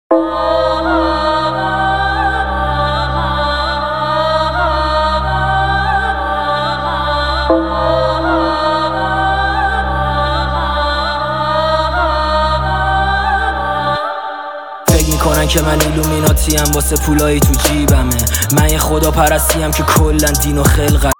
فکر میکنن که من ایلومیناتیم واسه پولایی تو جیبمه. من یه خدا پرستیم که کلن دین و خلقمه.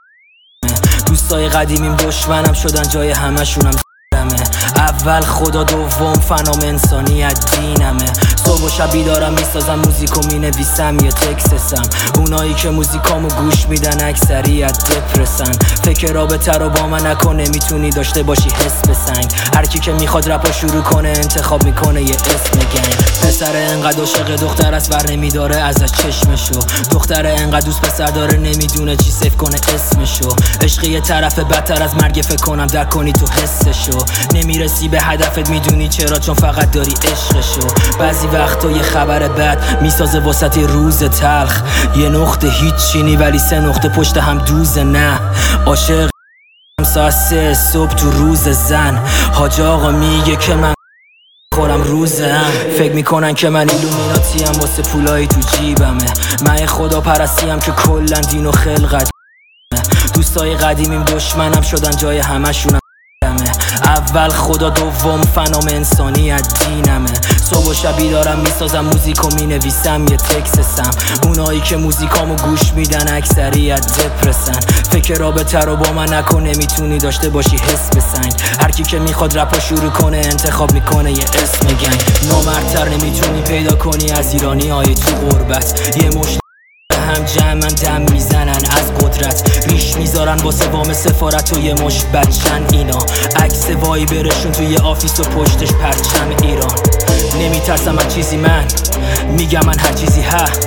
دوستای قدیمیم دشمنم شدن جای همشونم زیرمه. اول خدا دوم فنام انسانیت دینمه. صبح و شب بیدارم میسازم موزیکو مینویسم یه تکسسم. اونایی که موزیکامو گوش میدن اکثریت دپرسن. فکر رابطه رو با من نکنه میتونی داشته باشی حس به سنگ. هر کی که میخواد رپا شروع کنه انتخاب میکنه یه اسم گنگ. پسر انقدر عاشق دختر است ور نمیداره ازش چشمشو. دختر انقدر دوست پسر داره نمیدونه چی سیف کنه اسمشو. عشق یه طرف بدتر از مرگ فکر کنم درک کنی تو حسشو. نمیرسی به هدفت میدونی چرا چون فقط داری عشقشو. بعضی وقتا یه خبر بد میسازه واسط روز تلخ. یه نقطه هیچینی ولی 3 نقطه پشت هم دوزه. نه عاشق ساعت 3 صبح تو روز زن. حاج آقا میگه که من خورم روزم. فکر میکنن که من ایلومیناتیم واسه پولایی تو جیبمه. من خدا پرستیم که کلن دین و خلقت. دوستای قدیمیم دشمنم شدن جای همشونم زیرمه. اول خدا دوم فنام انسانیت دینمه. صبح و شب بیدارم میسازم موزیکو مینویسم یه تکسسم. اونایی که موزیکامو گوش میدن اکثریت دپرسن. فکر رابطه رو با من نکنه میتونی داشته باشی حس به سنگ. هر کی که میخواد رپا شروع کنه انتخاب میکنه یه اسم گنگ. نامردتر نمیتونی پیدا کنی از ایرانی های تو غربت. یه مشت هم جمعن دم میزنن از قدرت. ریش میذارن واسه وام سفارت و یه مشت بچن اینا. عکس وای برشون توی آفیس و پشتش پرچم ایران. نمیترسم از چیزی من میگم من هر چیزی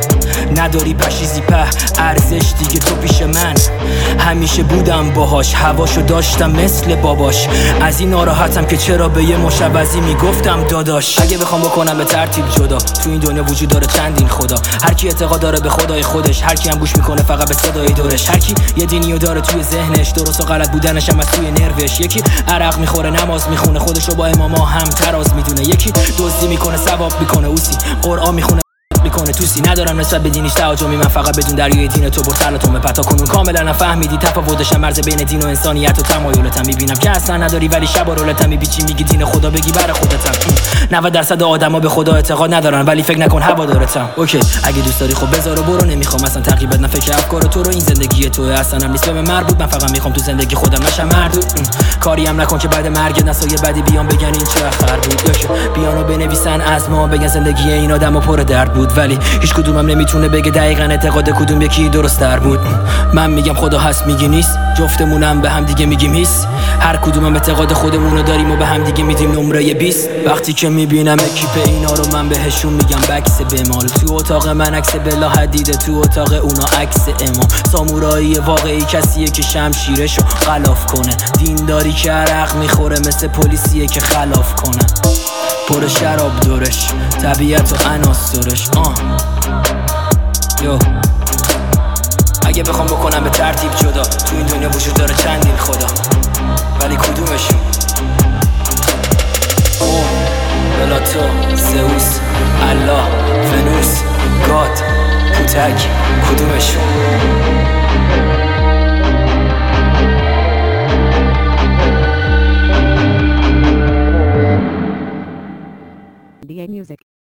نداری پشیزی په ارزش دیگه تو پیش من. همیشه بودم باهاش هواشو داشتم مثل باباش. از این ناراحتم که چرا به یه مشوزی میگفتم داداش. اگه بخوام بکنم به ترتیب جدا تو این دنیا وجود داره چندین خدا. هر کی اعتقاد داره به خدای خودش. هر کی هم گوش میکنه فقط به صدای دورش. هر کی یه دینیو داره توی ذهنش درست و غلط بودنش هم از توی نروش. یکی عرق میخوره نماز میخونه خودشو با اماما هم تراز میدونه. یکی دزدی میکنه ثواب میکنه اوسی قرآن میخونه میکنه توسی. ندارم نسبت به دینیش تهاجمی من فقط بدون دریای دین تو برتلتون پتا کنون. کاملا نفهمیدی تفاوتش مرز بین دین و انسانیت و تمایلتم. میبینم که اصلا نداری ولی شب و رولتم میبیچی میگی دین خدا بگی برای خودتم. 90% آدما به خدا اعتقاد ندارن ولی فکر نکن هوادارتم. اوکی اگه دوست داری خب بذار و برو. نمیخوام اصلا تقریبا نه فکر افکار تو رو. این زندگی تو اصلا هم نیست به من مربوط. من فقط میخوام تو زندگی خودم نشم مردود. کاری هم نکن که بعد مرگ نسای بعدی بیان بگن این چه خر بود. اوکی بیانو بنویسن از ما بگن زندگی این آدمو پر درد بود. ولی هیچ کدومم نمیتونه بگه دقیقاً اعتقاد کدوم یکی درست تر بود. من میگم خدا هست میگی نیست. جفتمونم به هم دیگه میگیم هیس. هر کدومم اعتقاد خودمونو داریم و به هم دیگه میدیم نمره 20. وقتی که میبینم اکیپ اینا رو من بهشون میگم بکس بمال. تو اتاق من عکس بلا حدیده تو اتاق اونا عکس امام. سامورایی واقعی کسیه که شمشیرشو غلاف کنه. دینداری که عرق میخوره مثل پلیسیه که خلاف کنه. پر شراب دورش طبیعت و عناصرش. یو اگه بخوام بکنم به ترتیب جدا تو این دنیا وجود داره چندین خدا ولی کدومشون؟ بلاتو زئوس